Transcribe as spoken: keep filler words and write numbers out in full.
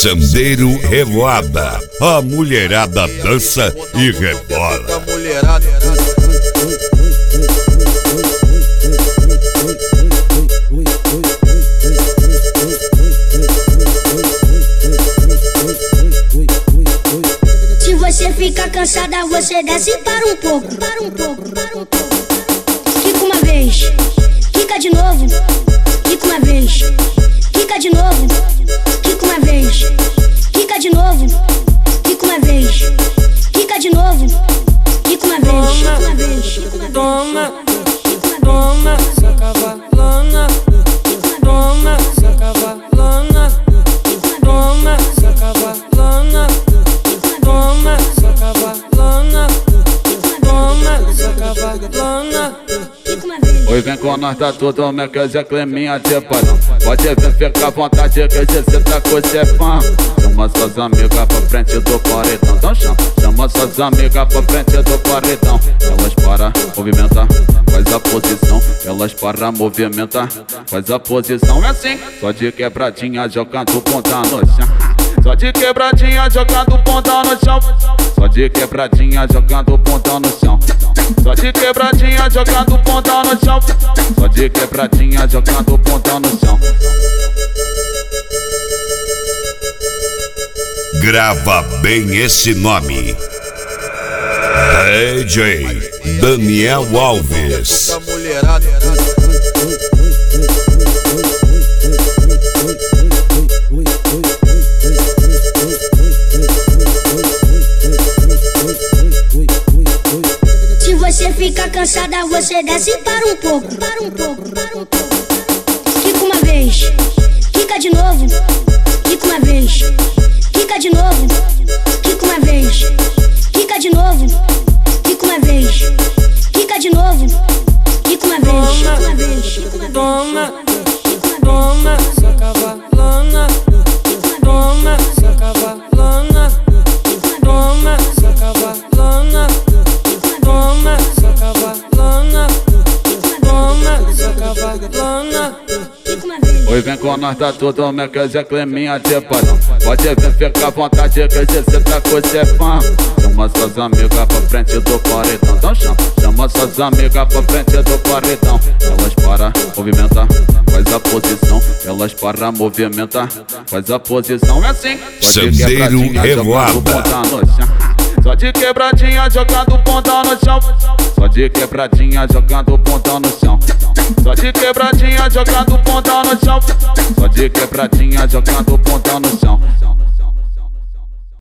Sandeiro Revoada, a mulherada dança e rebola. Se você fica cansada, você desce para um pouco, para um pouco, para um pouco. Quica uma vez, quica de novo, quica uma vez, quica de novo, quica uma vez, quica de novo, quica uma vez, quica de novo, quica uma vez, quica uma vez, quica uma vez. Toma, toma, essa cavalona. Toma, essa cavalona. Toma, essa cavalona. Toma, essa cavalona. Toma, essa cavalona. Oi, vem com nós, tá tudo, meu que Zé Cleminha de padrão. Pode vir, fica à vontade, que hoje cê tá com cê fã. Chama suas amigas pra frente do paredão, então chama. Chama suas amigas pra frente do paredão. Elas para movimentar, faz a posição. Elas para movimentar, faz a posição. É assim, só de quebradinha jogando ponta no chão. Só de quebradinha jogando ponta no chão. Só de quebradinha jogando ponta no chão. Só de quebradinha jogando ponta no chão. Só de quebradinha jogando ponta no chão. Grava bem esse nome: D J Daniel Alves. Se você fica cansada, você desce para um pouco, para um pouco, para um pouco. Quica uma vez, quica de novo, quica uma vez, quica de novo, quica uma vez, quica de novo, quica uma vez, quica de novo, quica uma vez, quica uma vez, quica uma vez. Toma, toma, essa cavalona. Toma, essa cavalona. Toma, essa cavalona. Toma, essa cavalona. Toma, essa cavalona. Oi, vem com nós, tá tudo, meu que Zé Cleminha de padrão. Pode vir, fica à vontade, que hoje cê tá com cê fã. Chama suas amigas pra frente do paredão, então chama. Chama suas amigas pra frente do paredão. Elas para movimentar, faz a posição. Elas para movimentar, faz a posição. É assim, só de Sandeiro Revoada. Só de quebradinha jogando ponta no chão. Só de quebradinha jogando ponta no chão. Só de quebradinha jogando ponta no chão. Só de quebradinha jogando ponta no chão.